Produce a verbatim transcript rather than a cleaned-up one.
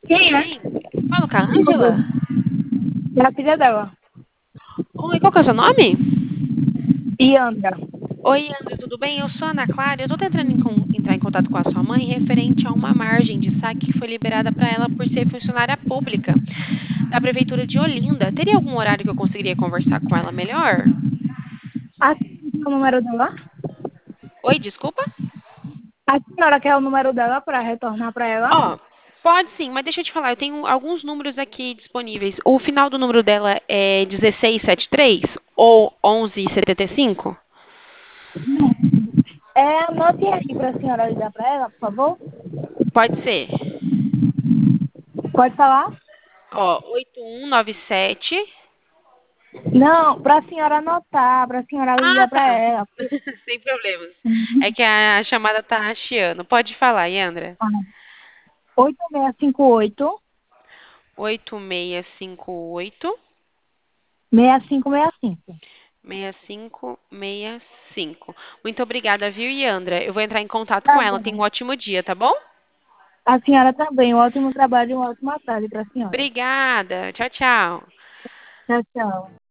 Quem é? Sim. Falo com a Tudo. Ângela? É a filha dela. Oi, qual que é o seu nome? E Andra. Oi, André, tudo bem? Eu sou a Ana Clara. Eu estou tentando em con- entrar em contato com a sua mãe referente a uma margem de saque que foi liberada para ela por ser funcionária pública da Prefeitura de Olinda. Teria algum horário que eu conseguiria conversar com ela melhor? A senhora quer o número dela? Oi, desculpa? A senhora quer o número dela para retornar para ela? Ó, pode sim, mas deixa eu te falar, eu tenho alguns números aqui disponíveis. O final do número dela é dezesseis setenta e três ou onze setenta e cinco? É, anote aí para a senhora ligar para ela, por favor. Pode ser. Pode falar? Ó, oito um nove sete. Não, para a senhora anotar, para a senhora Ah, ligar para tá. ela. Sem problemas. É que a chamada tá chiando. Pode falar, Yandra. oito seis cinco oito, Oito seis cinco oito seis cinco seis cinco. seis cinco seis cinco. Muito obrigada, viu, Yandra? Eu vou entrar em contato com Tá ela. Tenha um bom. ótimo dia, tá bom? A senhora também. Um ótimo trabalho e uma ótima tarde para a senhora. Obrigada. Tchau, tchau. Tchau, tchau.